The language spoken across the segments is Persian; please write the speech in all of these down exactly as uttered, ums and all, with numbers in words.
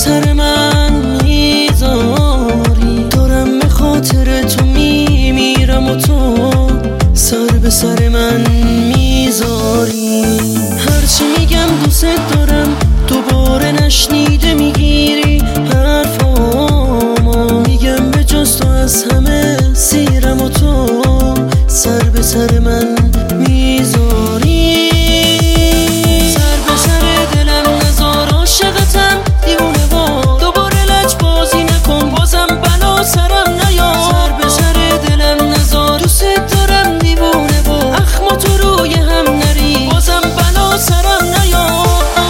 سر من میذاری، دارم به خاطر تو میمیرم و تو سر به سر من میذاری. هرچی میگم دوست دارم دوباره نشنیده میگیری حرفامو، میگم به جز تو از همه سیرم و تو سر به سر من میذاری. سر به سر دلم نزار عاشقتم دیوونه وار، دوباره لج بازی نکن بازم بلا سرم نیار. سر به سر دلم نزار دوست دارم دیوونه وار، اخم تو روی هم نری بازم بلا سرم نیار.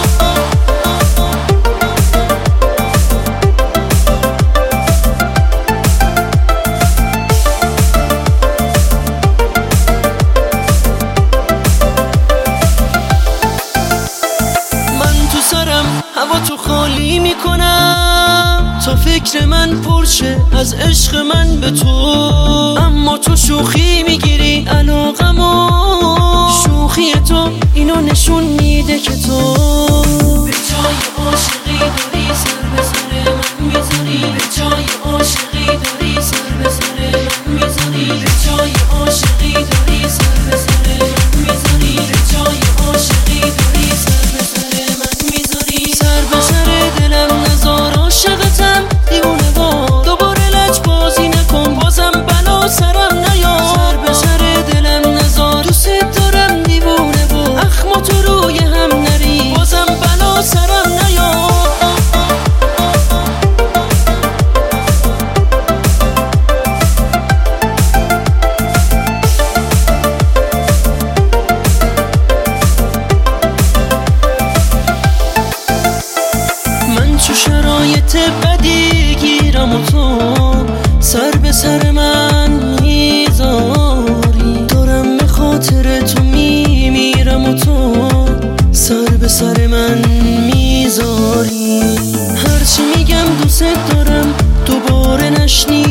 هوا تو خالی میکنم تا فکر من پرشه از عشق من به تو، اما تو شوخی میگیری علاقمو. شوخی تو اینو نشون میده که تو به جای عاشقی داری سر به سر من میذاری، به جای عاشقی داری سر به سر من میذاری، به جای عاشقی داری سر به سر من میذاری، به جای عاشقی داری سر به سر من میذاری. سر به سر دلم نزار عاشقتم دیوونه وار، دوباره لج بازی نکن بازم بلا سرم نیار. سر به سر دلم نزار دوست دارم دیوونه وار، اخم تو روی هم نری بازم بلا سرم نیار. تو شرایط بدی گیرم و تو سر به سر من میذاری، دارم به خاطر تو میمیرم و تو سر به سر من میذاری. هرچی میگم دوست دارم دوباره نشنی